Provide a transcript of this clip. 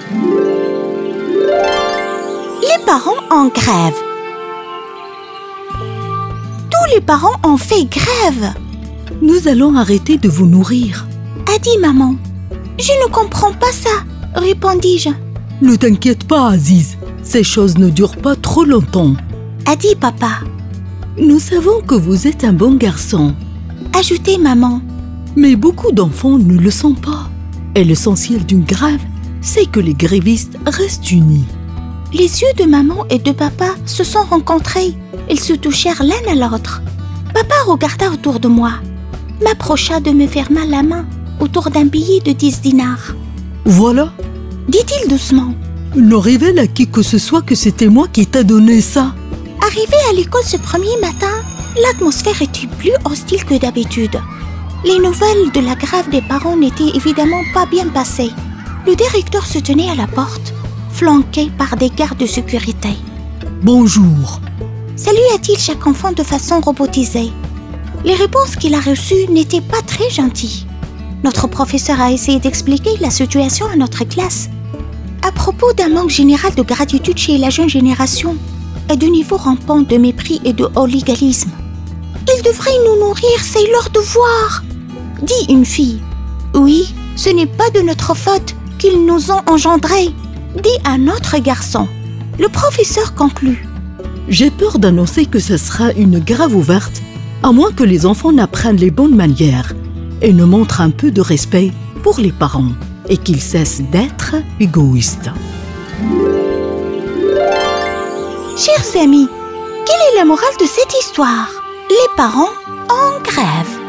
Les parents en grève. Tous les parents ont fait grève. Nous allons arrêter de vous nourrir, A dit maman. Je ne comprends pas ça, répondis-je. Ne t'inquiète pas, Aziz. Ces choses ne durent pas trop longtemps. A dit papa. Nous savons que vous êtes un bon garçon, Ajoutait maman. mais beaucoup d'enfants ne le sont pas. Et l'essentiel d'une grève, c'est que les grévistes restent unis. Les yeux de maman et de papa se sont rencontrés. Ils se touchèrent l'un à l'autre. Papa regarda autour de moi, m'approcha de me faire mal la main autour d'un billet de 10 dinars. Voilà, Dit-il doucement. ne révèle à qui que ce soit que c'était moi qui t'a donné ça. Arrivé à l'école ce premier matin, l'atmosphère était plus hostile que d'habitude. Les nouvelles de la grève des parents n'étaient évidemment pas bien passées. Le directeur se tenait à la porte, flanqué par des gardes de sécurité. Bonjour. Salua-t-il chaque enfant de façon robotisée. Les réponses qu'il a reçues n'étaient pas très gentilles. Notre professeur a essayé d'expliquer la situation à notre classe. À propos d'un manque général de gratitude chez la jeune génération et du niveau rampant de mépris et de hooliganisme. Ils devraient nous nourrir, c'est leur devoir, dit une fille. Oui, ce n'est pas de notre faute qu'ils nous ont engendrés, dit un autre garçon. Le professeur conclut. J'ai peur d'annoncer que ce sera une grève ouverte, à moins que les enfants n'apprennent les bonnes manières et ne montrent un peu de respect pour les parents et qu'ils cessent d'être égoïstes. Chers amis, quelle est la morale de cette histoire? Les parents en grève.